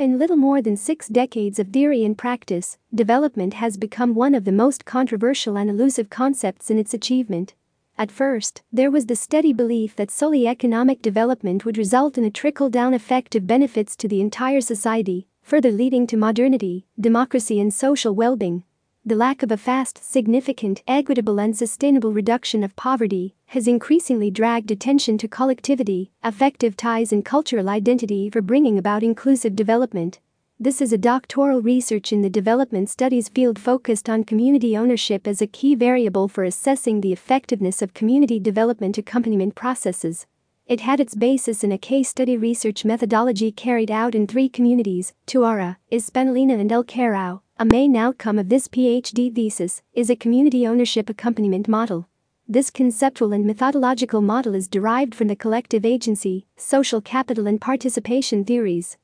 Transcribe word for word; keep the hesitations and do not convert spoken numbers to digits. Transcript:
In little more than six decades of theory and practice, development has become one of the most controversial and elusive concepts in its achievement. At first, there was the steady belief that solely economic development would result in a trickle-down effect of benefits to the entire society, further leading to modernity, democracy and social well-being. The lack of a fast, significant, equitable and sustainable reduction of poverty has increasingly dragged attention to collectivity, affective ties and cultural identity for bringing about inclusive development. This is a doctoral research in the development studies field focused on community ownership as a key variable for assessing the effectiveness of community development accompaniment processes. It had its basis in a case study research methodology carried out in three communities, Tuara, Hispaniola and El Carao. A main outcome of this PhD thesis is a community ownership accompaniment model. This conceptual and methodological model is derived from the collective agency, social capital and participation theories.